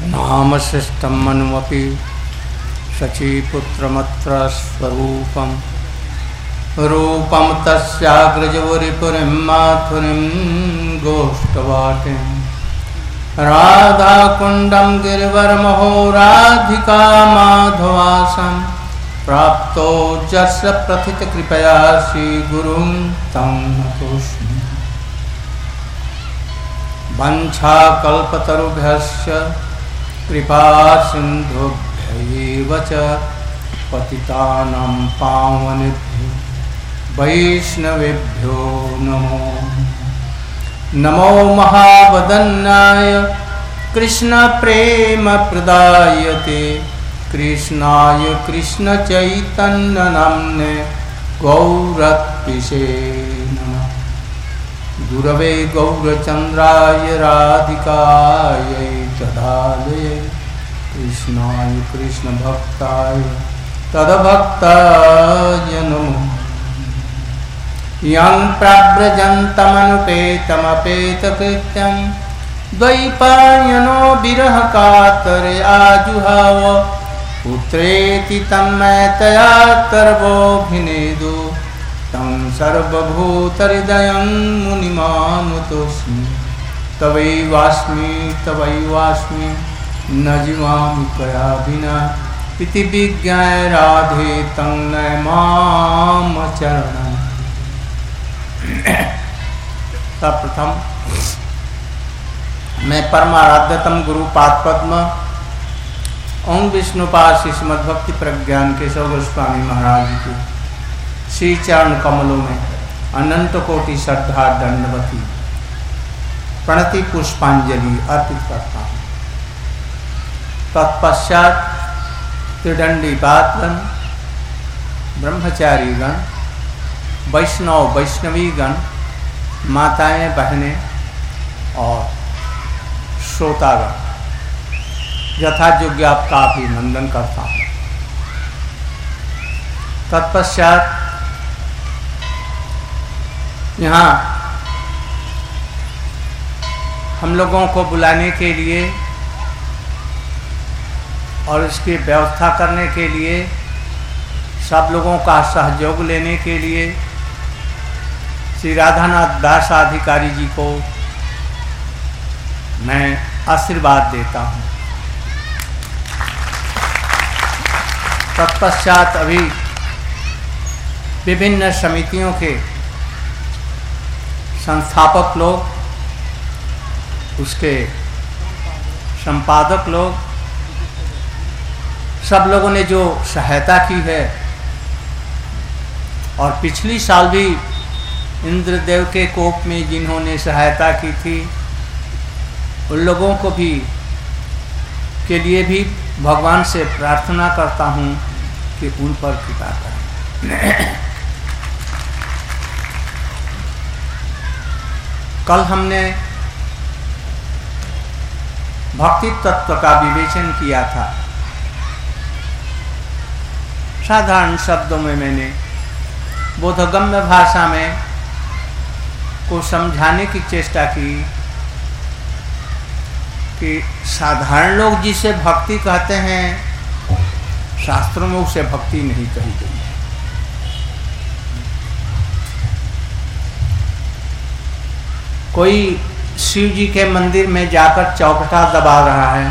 नाम शिष्टम मनुमपि शचीपुत्रमत्र स्वरूपम रूपम तस्याग्रजवरिपुरीं माथुरीं गोष्ठवाटिं राधाकुण्डं गिरिवरमहो राधिका माधवासं प्राप्तो जस्य प्रथितकृपया श्रीगुरुं तं नतोऽस्मि। वंशाकल्पतरुभ्यश्च कृपा सिन्धुभ्यैव च पतितानां पावनेभ्यो वैष्णवेभ्यो नमो नमो महावदन्याय कृष्णप्रेमप्रदायते कृष्णाय कृष्णचैतन्यनाम्ने गौरत्पिषे नमः। गुरवे गौरचन्द्राय राधिकायै तदालये कृष्णाय कृष्णभक्ताय तद्भक्ताय नमः। यं प्रव्रजन्तमनुपेतमपेतकृत्यं द्वैपायनो विरहकातरे आजुहाव पुत्रेति तन्मयतया तर्वोऽभिनेदु तं सर्वभूतहृदयं मुनिमानुतोऽस्मि। तवैवास्मि न जीवामि त्वया विना इति विज्ञाय राधे तं नयमामचरणम्। सर्वप्रथम मैं परमाराध्यतम गुरु पादपद्म ओम विष्णुपाद श्रीमद्भक्ति प्रज्ञान केशव गोस्वामी महाराज के श्री चरण कमलों में अनंत कोटि श्रद्धा दंडवती प्रणति पुष्पांजलि अर्पित करता हूँ। तत्पश्चात त्रिदंडी पात्रन ब्रह्मचारी गण वैष्णव वैष्णवी गण माताएं बहनें और श्रोतागण यथायोग्य आपका अभिनंदन करता हूँ। तत्पश्चात यहाँ हम लोगों को बुलाने के लिए और इसकी व्यवस्था करने के लिए सब लोगों का सहयोग लेने के लिए श्री राधानाथ दास अधिकारी जी को मैं आशीर्वाद देता हूँ। तत्पश्चात अभी विभिन्न समितियों के संस्थापक लोग, उसके संपादक लोग, सब लोगों ने जो सहायता की है और पिछली साल भी इंद्रदेव के कोप में जिन्होंने सहायता की थी उन लोगों को भी के लिए भी भगवान से प्रार्थना करता हूँ कि उन पर कृपा करें। कल हमने भक्ति तत्व का विवेचन किया था। साधारण शब्दों में मैंने बोधगम्य भाषा में को समझाने की चेष्टा की कि साधारण लोग जिसे भक्ति कहते हैं शास्त्रों में उसे भक्ति नहीं कही गई है। कोई शिव जी के मंदिर में जाकर चौखटा दबा रहा है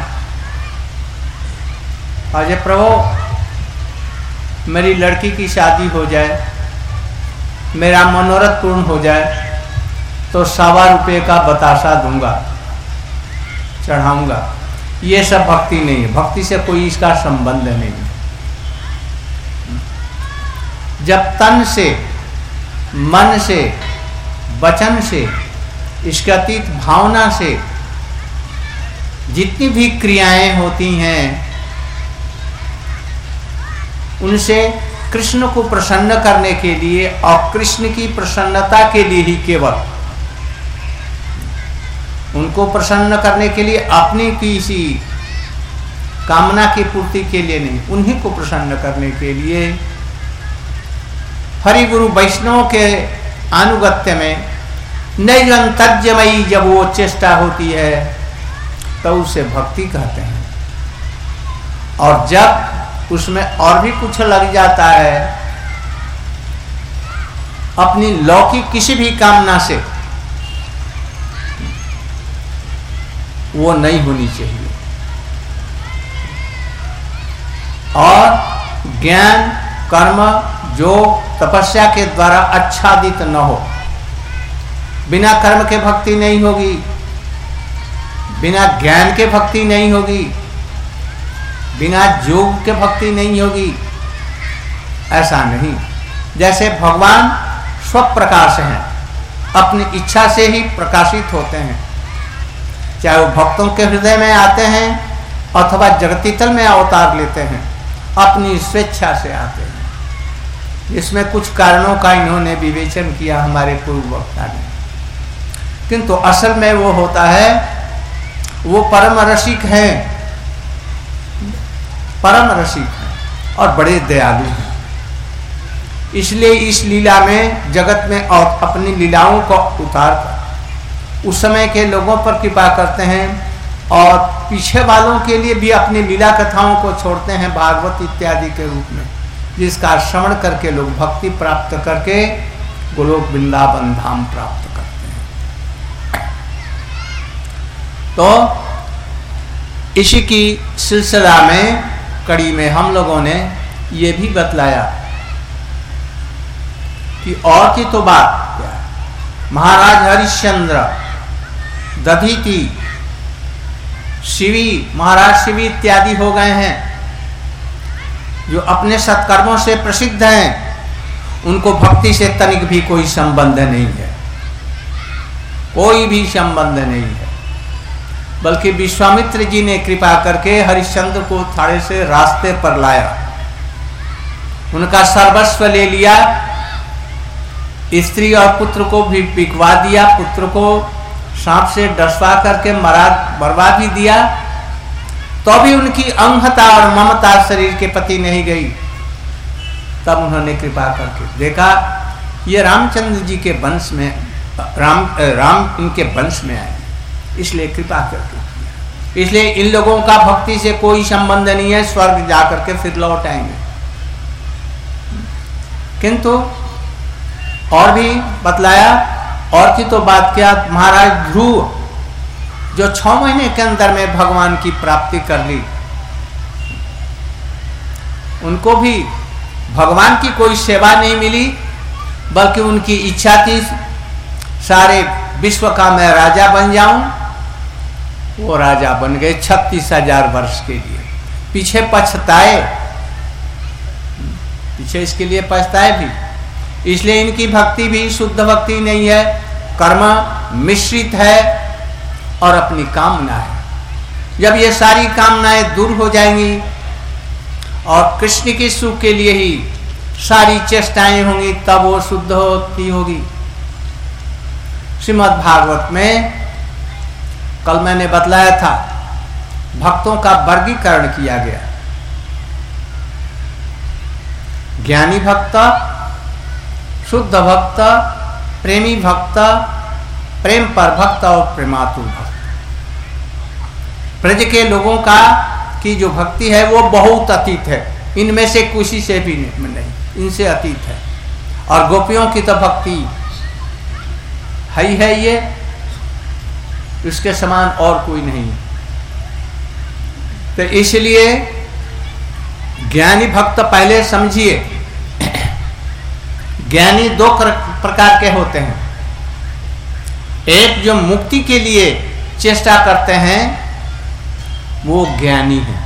और ये प्रभु मेरी लड़की की शादी हो जाए, मेरा मनोरथ पूर्ण हो जाए तो ₹1.25 का बताशा दूंगा, चढ़ाऊंगा। ये सब भक्ति नहीं है। भक्ति से कोई इसका संबंध नहीं। जब तन से, मन से, वचन से, इसके अतीत भावना से जितनी भी क्रियाएं होती हैं उनसे कृष्ण को प्रसन्न करने के लिए और कृष्ण की प्रसन्नता के लिए ही केवल, उनको प्रसन्न करने के लिए अपनी किसी कामना की पूर्ति के लिए नहीं, उन्हीं को प्रसन्न करने के लिए हरि गुरु वैष्णव के अनुगत्य में नैरंतर्यमयी जब वो चेष्टा होती है तो उसे भक्ति कहते हैं। और जब उसमें और भी कुछ लग जाता है, अपनी लौकिक किसी भी कामना से, वो नहीं होनी चाहिए। और ज्ञान, कर्म, योग, तपस्या के द्वारा आच्छादित न हो। बिना कर्म के भक्ति नहीं होगी, बिना ज्ञान के भक्ति नहीं होगी, बिना योग के भक्ति नहीं होगी। ऐसा नहीं। जैसे भगवान स्वप्रकाश हैं, अपनी इच्छा से ही प्रकाशित होते हैं, चाहे वो भक्तों के हृदय में आते हैं अथवा जगतीतल में अवतार लेते हैं, अपनी स्वेच्छा से आते हैं। इसमें कुछ कारणों का इन्होंने विवेचन किया हमारे पूर्व वक्ता ने, किंतु असल में वो होता है, वो परम रसिक हैं, परम रसिक हैं और बड़े दयालु हैं। इसलिए इस लीला में, जगत में और अपनी लीलाओं को उतार कर उस समय के लोगों पर कृपा करते हैं और पीछे वालों के लिए भी अपनी लीला कथाओं को छोड़ते हैं भागवत इत्यादि के रूप में, जिसका श्रवण करके लोग भक्ति प्राप्त करके गोलोक वृंदावन धाम प्राप्त करते हैं। तो इसी की सिलसिला में, कड़ी में हम लोगों ने ये भी बतलाया कि और की तो बात क्या है। महाराज हरिश्चंद्र, दधीति, शिवी, महाराज शिवी इत्यादि हो गए हैं, जो अपने सत्कर्मों से प्रसिद्ध हैं। उनको भक्ति से तनिक भी कोई संबंध नहीं है, कोई भी संबंध नहीं है। बल्कि विश्वामित्र जी ने कृपा करके हरिश्चंद्र को थोड़े से रास्ते पर लाया, उनका सर्वस्व ले लिया, स्त्री और पुत्र को भी बिकवा दिया, पुत्र को सांप से डसवा करके मरवा भी दिया, तो भी उनकी अंगता और ममता शरीर के प्रति नहीं गई। तब उन्होंने कृपा करके देखा ये रामचंद्र जी के वंश में, राम इनके वंश में आए, इसलिए कृपा करके किया। इसलिए इन लोगों का भक्ति से कोई संबंध नहीं है, स्वर्ग जाकर के फिर लौट आएंगे। किंतु और भी बतलाया, और की तो बात क्या, महाराज ध्रुव जो 6 महीने के अंदर में भगवान की प्राप्ति कर ली, उनको भी भगवान की कोई सेवा नहीं मिली, बल्कि उनकी इच्छा थी सारे विश्व का मैं राजा बन जाऊं। वो राजा बन गए 36,000 वर्ष के लिए। पीछे पछताए, पीछे इसके लिए पछताए भी। इसलिए इनकी भक्ति भी शुद्ध भक्ति नहीं है, कर्म मिश्रित है और अपनी कामना है। जब ये सारी कामनाएं दूर हो जाएंगी और कृष्ण के सुख के लिए ही सारी चेष्टाएं होंगी, तब वो शुद्ध होती होगी। श्रीमद् भागवत में कल मैंने बतलाया था, भक्तों का वर्गीकरण किया गया। ज्ञानी भक्त, शुद्ध भक्त, प्रेमी भक्त, प्रेम पर भक्त और प्रेमातुर भक्त। ब्रज के लोगों का की जो भक्ति है वो बहुत अतीत है, इनमें से किसी से भी नहीं, इनसे अतीत है। और गोपियों की तो भक्ति है ये, इसके समान और कोई नहीं। तो इसलिए ज्ञानी भक्त पहले समझिए, ज्ञानी 2 प्रकार के होते हैं। एक जो मुक्ति के लिए चेष्टा करते हैं वो ज्ञानी है,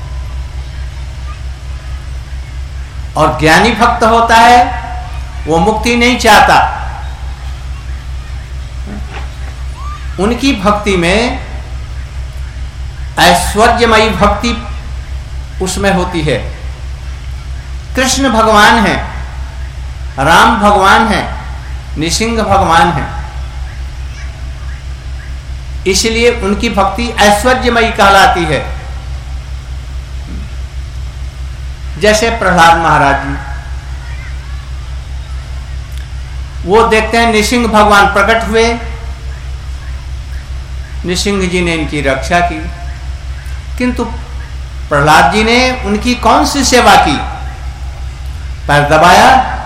और ज्ञानी भक्त होता है वो मुक्ति नहीं चाहता। उनकी भक्ति में ऐश्वर्यमयी भक्ति उसमें होती है। कृष्ण भगवान है, राम भगवान है, नृसिंह भगवान है, इसलिए उनकी भक्ति ऐश्वर्यमयी कहलाती है। जैसे प्रहलाद महाराज जी, वो देखते हैं नृसिंह भगवान प्रकट हुए, नृसिंह जी ने इनकी रक्षा की, किंतु प्रहलाद जी ने उनकी कौन सी सेवा की? पैर दबाया,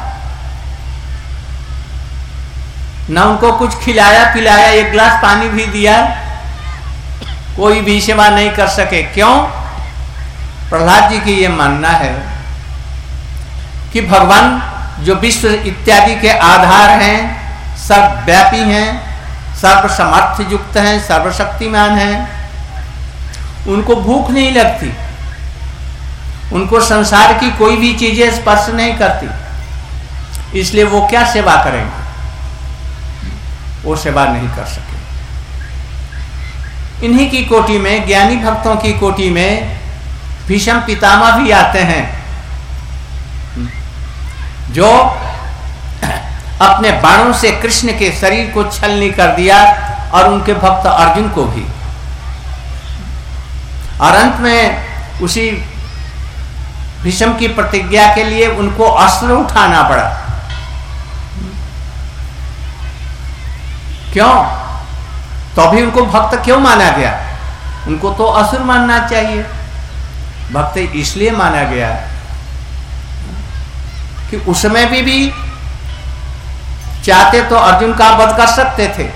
ना उनको कुछ खिलाया पिलाया, एक गिलास पानी भी दिया, कोई भी सेवा नहीं कर सके। क्यों? प्रहलाद जी की ये मानना है कि भगवान जो विश्व इत्यादि के आधार हैं, सर्वव्यापी हैं, सर्वसमर्थ युक्त हैं, सर्वशक्तिमान हैं, उनको भूख नहीं लगती, उनको संसार की कोई भी चीजें स्पर्श नहीं करती, इसलिए वो क्या सेवा करेंगे? वो सेवा नहीं कर सके। इन्हीं की कोटि में, ज्ञानी भक्तों की कोटि में भीष्म पितामह भी आते हैं, जो अपने बाणों से कृष्ण के शरीर को छलनी कर दिया और उनके भक्त अर्जुन को भी। और अंत में उसी भीष्म की प्रतिज्ञा के लिए उनको अस्त्र उठाना पड़ा। क्यों? तो भी उनको भक्त क्यों माना गया? उनको तो असुर मानना चाहिए। भक्त इसलिए माना गया कि उसमें भी चाहते तो अर्जुन का वध कर सकते थे,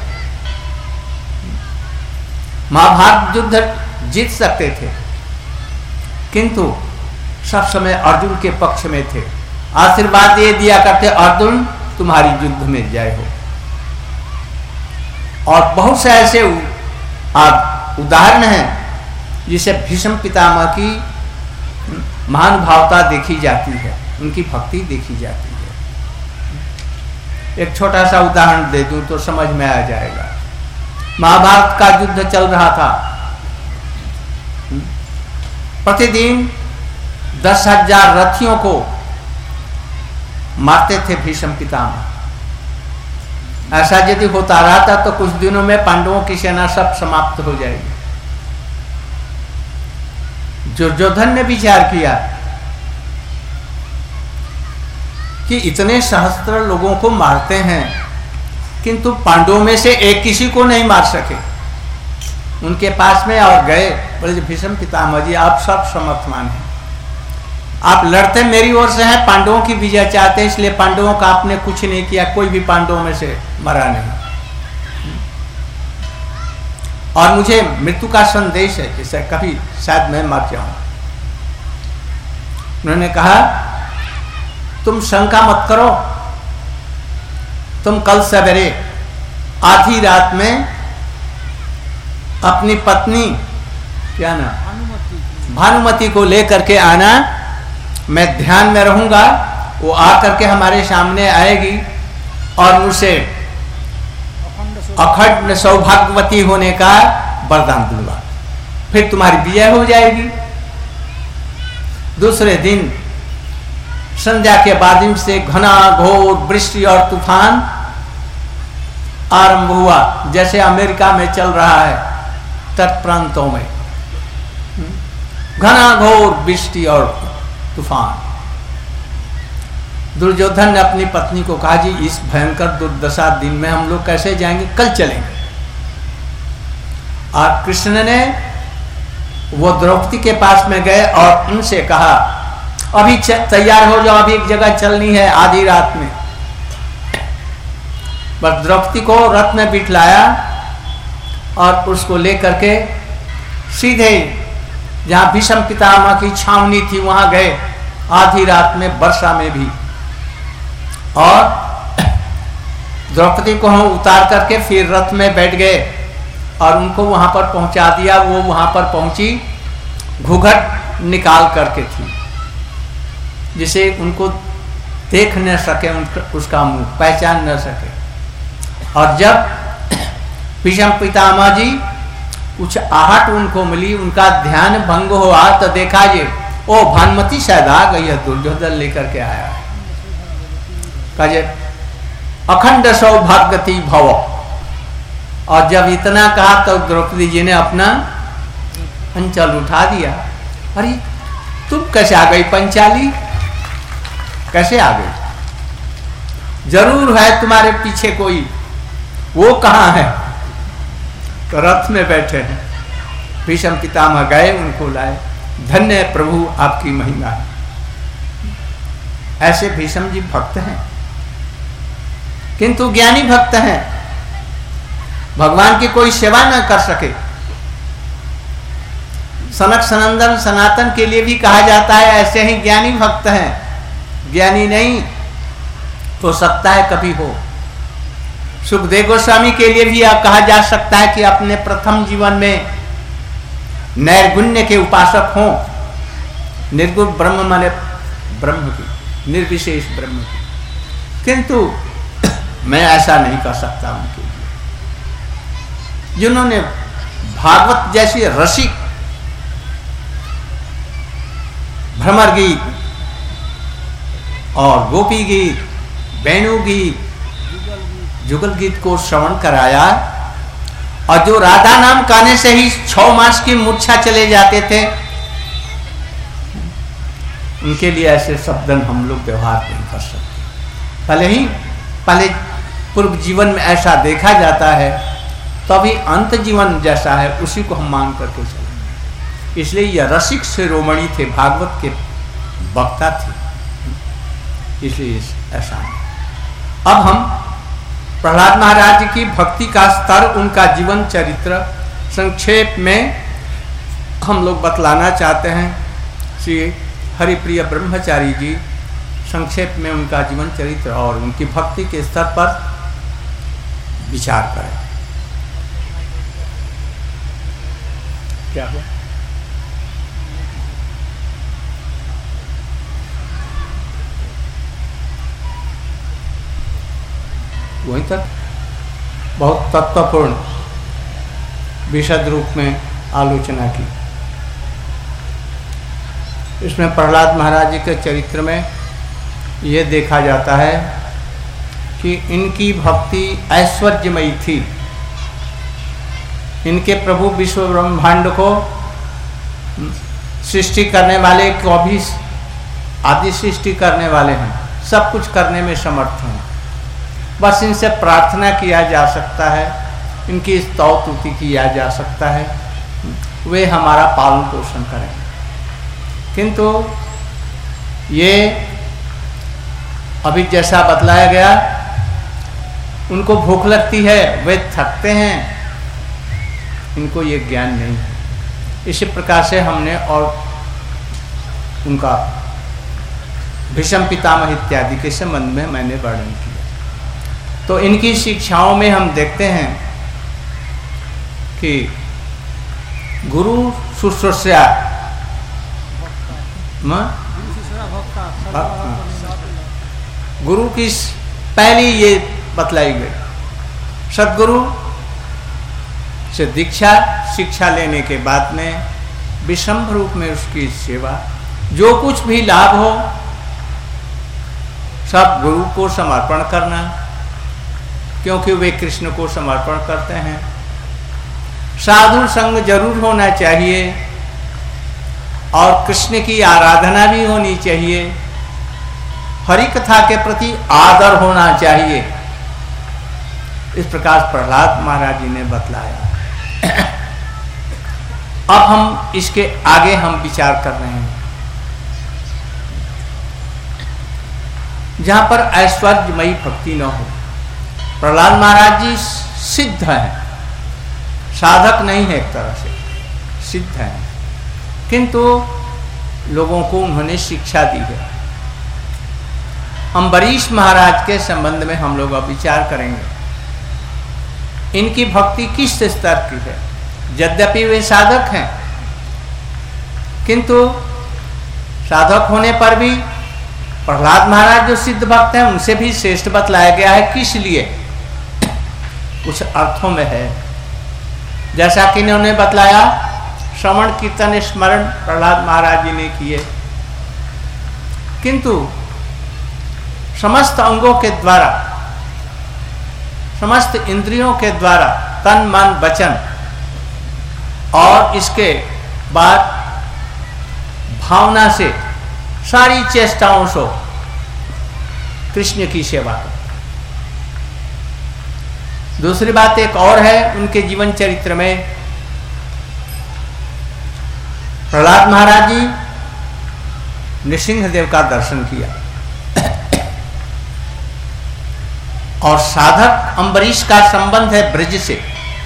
महाभारत युद्ध जीत सकते थे, किंतु सब समय अर्जुन के पक्ष में थे। आशीर्वाद ये दिया करते, अर्जुन तुम्हारी युद्ध में जय हो। और बहुत से ऐसे उदाहरण हैं जिसे भीष्म पितामह की महानुभावता देखी जाती है, उनकी भक्ति देखी जाती है। एक छोटा सा उदाहरण दे दूं तो समझ में आ जाएगा। महाभारत का युद्ध चल रहा था, प्रतिदिन 10,000 रथियों को मारते थे भीष्म पितामह। ऐसा यदि होता रहता तो कुछ दिनों में पांडवों की सेना सब समाप्त हो जाएगी। दुर्योधन ने विचार किया कि इतने सहस्त्र लोगों को मारते हैं, किंतु पांडवों में से एक किसी को नहीं मार सके। उनके पास में और गए, बोले भीष्म पितामह जी आप सब समर्थमान हैं, आप लड़ते मेरी ओर से हैं, पांडवों की विजय चाहते हैं, इसलिए पांडवों का आपने कुछ नहीं किया, कोई भी पांडवों में से मरा नहीं। और मुझे मृत्यु का संदेश है, जैसे कभी शायद मैं मर जाऊं। उन्होंने कहा तुम शंका मत करो, तुम कल सवेरे आधी रात में अपनी पत्नी क्या ना भानुमति को लेकर के आना, मैं ध्यान में रहूंगा, वो आकर के हमारे सामने आएगी और मुझसे अखंड सौभाग्यवती होने का वरदान दूंगा, फिर तुम्हारी विजय हो जाएगी। दूसरे दिन संध्या के बाद से घना घोर वृष्टि और तूफान आरंभ हुआ, जैसे अमेरिका में चल रहा है तट प्रांतों में, घना घोर वृष्टि और तूफान। दुर्योधन ने अपनी पत्नी को कहा जी इस भयंकर दुर्दशा दिन में हम लोग कैसे जाएंगे, कल चलेंगे। और कृष्ण ने वो द्रौपदी के पास में गए और उनसे कहा अभी तैयार हो जाओ, अभी एक जगह चलनी है आधी रात में। बस द्रौपदी को रथ में बिठलाया और उसको लेकर के सीधे जहां भीष्म पितामह की छावनी थी वहां गए, आधी रात में, वर्षा में भी। और द्रौपदी को हम उतार करके फिर रथ में बैठ गए और उनको वहां पर पहुंचा दिया। वो वहां पर पहुंची, घूंघट निकाल करके थी, जिसे उनको देख न सके, उसका मुंह पहचान न सके। और जब भीष्म पितामह जी कुछ आहट उनको मिली, उनका ध्यान भंग हुआ, तो देखा ये ओ भानुमति शायद आ गई है, दुर्योधन लेकर के आया है। कहे अखंड सौभाग्यवती भव। और जब इतना कहा तो द्रौपदी जी ने अपना अंचल उठा दिया। अरे तुम कैसे आ गई पंचाली, कैसे आ गई? जरूर है तुम्हारे पीछे कोई, वो कहाँ है? तो रथ में बैठे हैं। भीष्म पितामह गए, उनको लाए। धन्य है प्रभु आपकी महिमा है। ऐसे भीष्म जी भक्त हैं, किंतु ज्ञानी भक्त हैं, भगवान की कोई सेवा न कर सके। सनक सनंदन सनातन के लिए भी कहा जाता है ऐसे ही ज्ञानी भक्त हैं। ज्ञानी नहीं हो सकता है कभी हो। सुखदेव गोस्वामी के लिए भी कहा जा सकता है कि अपने प्रथम जीवन में नैर्गुण्य के उपासक हों, निर्गुण ब्रह्म माने ब्रह्म की, निर्विशेष ब्रह्म की, किंतु मैं ऐसा नहीं कर सकता उनके लिए। जिन्होंने भागवत जैसी रसिक भ्रमर गीत और गोपी गीत, वेणु गीत, जुगल गीत को श्रवण कराया, और जो राधा नाम गाने से ही 6 मास की मूर्छा चले जाते थे, उनके लिए ऐसे शब्द हम लोग व्यवहार नहीं कर सकते। पहले पूर्व जीवन में ऐसा देखा जाता है, तो अभी अंत जीवन जैसा है उसी को हम मान करके चलेंगे। इसलिए यह रसिक शिरोमणि थे, भागवत के वक्ता थे, इसलिए ऐसा है। अब हम प्रहलाद महाराज की भक्ति का स्तर, उनका जीवन चरित्र संक्षेप में हम लोग बतलाना चाहते हैं। श्री हरिप्रिय ब्रह्मचारी जी संक्षेप में उनका जीवन चरित्र और उनकी भक्ति के स्तर पर विचार करें। क्या हुआ? वहीं तक बहुत तत्वपूर्ण विशद रूप में आलोचना की। इसमें प्रहलाद महाराज जी के चरित्र में ये देखा जाता है कि इनकी भक्ति ऐश्वर्यमयी थी। इनके प्रभु विश्व ब्रह्मांड को सृष्टि करने वाले को भी आदि सृष्टि करने वाले हैं, सब कुछ करने में समर्थ हैं। बस इनसे प्रार्थना किया जा सकता है, इनकी स्तुति किया जा सकता है, वे हमारा पालन पोषण करें। किंतु ये अभी जैसा बतलाया गया, उनको भूख लगती है, वे थकते हैं, इनको ये ज्ञान नहीं है। इसी प्रकार से हमने और उनका भीष्म पितामह इत्यादि के संबंध में मैंने वर्णन किया। तो इनकी शिक्षाओं में हम देखते हैं कि गुरु शुश्रूषा गुरु की पहली ये बतलाई गई। सदगुरु से दीक्षा शिक्षा लेने के बाद में विषम रूप में उसकी सेवा, जो कुछ भी लाभ हो सब गुरु को समर्पण करना, क्योंकि वे कृष्ण को समर्पण करते हैं। साधु संग जरूर होना चाहिए और कृष्ण की आराधना भी होनी चाहिए। हरि कथा के प्रति आदर होना चाहिए। इस प्रकार प्रहलाद महाराज जी ने बतलाया। अब हम इसके आगे हम विचार कर रहे हैं, जहां पर ऐश्वर्यमयी भक्ति न हो। प्रहलाद महाराज जी सिद्ध हैं, साधक नहीं है, एक तरह से सिद्ध हैं, किंतु लोगों को उन्होंने शिक्षा दी है। अम्बरीश महाराज के संबंध में हम लोग अब विचार करेंगे। इनकी भक्ति किस स्तर की है? यद्यपि वे साधक हैं, किंतु साधक होने पर भी प्रहलाद महाराज जो सिद्ध भक्त हैं उनसे भी श्रेष्ठ बतलाया गया है। किस लिए? कुछ अर्थों में है। जैसा कि इन्होंने बतलाया, श्रवण कीर्तन स्मरण प्रहलाद महाराज जी ने किए, किंतु समस्त अंगों के द्वारा, समस्त इंद्रियों के द्वारा, तन मन वचन और इसके बाद भावना से सारी चेष्टाओं से कृष्ण की सेवा करो। दूसरी बात एक और है उनके जीवन चरित्र में प्रहलाद महाराज जी नृसिंहदेव का दर्शन किया और साधक अम्बरीश का संबंध है ब्रज से,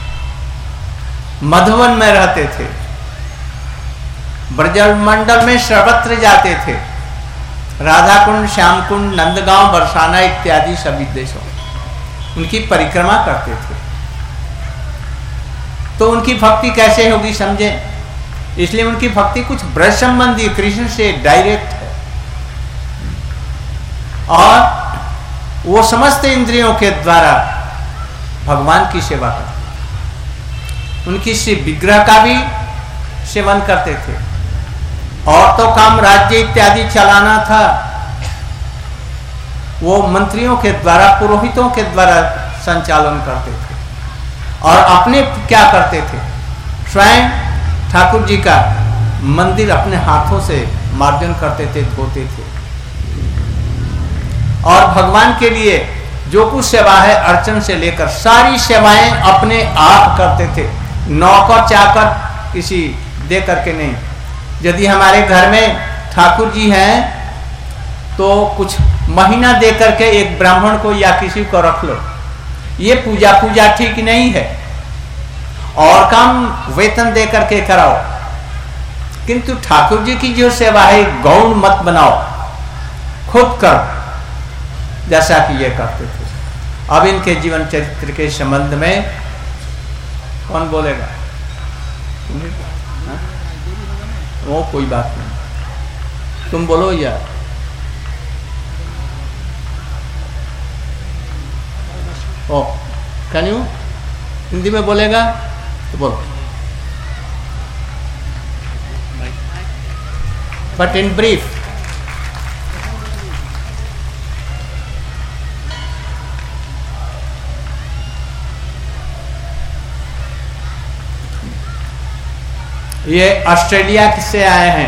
मधुवन में रहते थे, ब्रजल मंडल में सर्वत्र जाते थे, राधा कुंड, श्याम कुंड, नंदगांव, बरसाना इत्यादि सभी देशों उनकी परिक्रमा करते थे। तो उनकी भक्ति कैसे होगी समझे, इसलिए उनकी भक्ति कुछ ब्रज संबंधी, कृष्ण से डायरेक्ट है। और वो समस्त इंद्रियों के द्वारा भगवान की सेवा करते, उनकी श्री विग्रह का भी सेवन करते थे। और तो काम राज्य इत्यादि चलाना था, वो मंत्रियों के द्वारा, पुरोहितों के द्वारा संचालन करते थे। और अपने क्या करते थे, स्वयं ठाकुर जी का मंदिर अपने हाथों से मार्जन करते थे, धोते थे। और भगवान के लिए जो कुछ सेवा है, अर्चन से लेकर सारी सेवाएं अपने आप करते थे, नौकर चाकर किसी दे करके नहीं। यदि हमारे घर में ठाकुर जी हैं तो कुछ महीना दे करके एक ब्राह्मण को या किसी को रख लो, ये पूजा ठीक नहीं है। और काम वेतन दे करके कराओ, किंतु ठाकुर जी की जो सेवा है गौण मत बनाओ, खुद कर, जैसा कि ये करते थे। अब इनके जीवन चरित्र के संबंध में कौन बोलेगा? वो कोई बात नहीं, तुम बोलो यार। ओ कैन यू हिंदी में बोलेगा तो बोलो, बट इन ब्रीफ। ये ऑस्ट्रेलिया से आए हैं।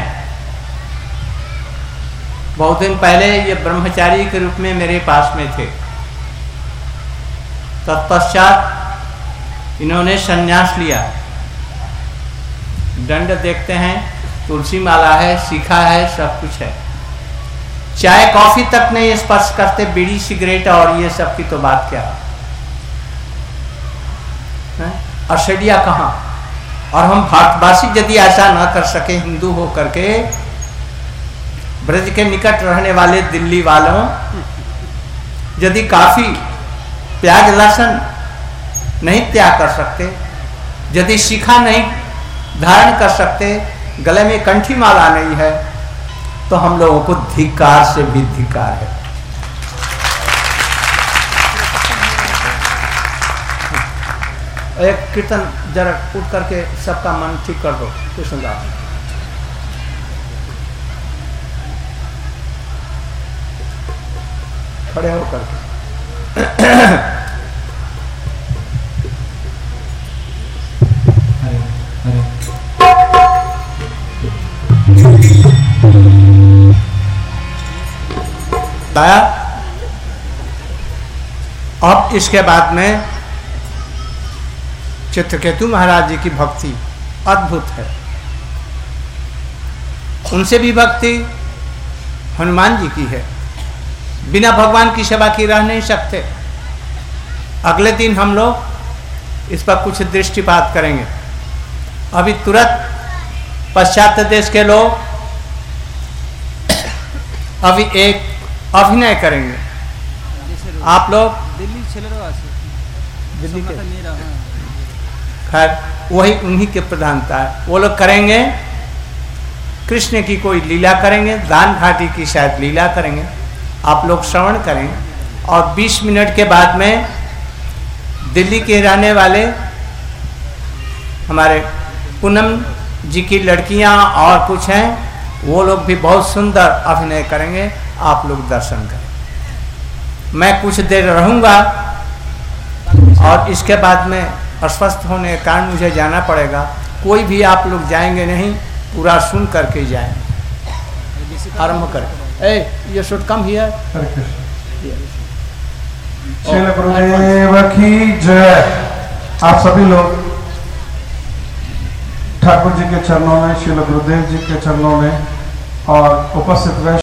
बहुत दिन पहले ये ब्रह्मचारी के रूप में मेरे पास में थे। तत्पश्चात इन्होंने संन्यास लिया। दंड देखते हैं, तुलसी माला है, शिखा है, सब कुछ है। चाय कॉफी तक नहीं स्पर्श करते, बीड़ी सिगरेट और ये सब की तो बात क्या है। ऑस्ट्रेलिया कहाँ? और हम भारतवासी यदि ऐसा ना कर सके, हिंदू हो करके, ब्रज के निकट रहने वाले दिल्ली वालों यदि काफी प्याज लहसुन नहीं त्याग कर सकते, यदि शिखा नहीं धारण कर सकते, गले में कंठी माला नहीं है, तो हम लोगों को धिक्कार से भी धिक्कार है। एक कीर्तन जरा उठ करके सबका मन ठीक कर दो, कृष्णदास। खड़े हो करके अब इसके बाद में चित्रकेतु महाराज जी की भक्ति अद्भुत है। उनसे भी भक्ति हनुमान जी की है। बिना भगवान की सेवा की रह नहीं सकते। अगले दिन हम लोग इस पर कुछ दृष्टिपात करेंगे। अभी तुरंत पाश्चात्य देश के लोग अभी एक अभिनय करेंगे। आप लोग दिल्ली के खैर वही उन्हीं के प्रधानता है। वो लोग करेंगे, कृष्ण की कोई लीला करेंगे, दान घाटी की शायद लीला करेंगे। आप लोग श्रवण करें। और 20 मिनट के बाद में दिल्ली के रहने वाले हमारे पूनम जी की लड़कियां और कुछ हैं, वो लोग भी बहुत सुंदर अभिनय करेंगे। आप लोग दर्शन करें। मैं कुछ देर रहूँगा और इसके बाद में अस्वस्थ होने के कारण मुझे जाना पड़ेगा। कोई भी आप लोग जाएंगे नहीं, पूरा सुन करके जाएंगे। आरंभ करें। ए you should come here. Shrila Gurudev की जय। आप सभी लोग ठाकुर जी के चरणों में, श्रील गुरुदेव जी के चरणों में और उपस्थित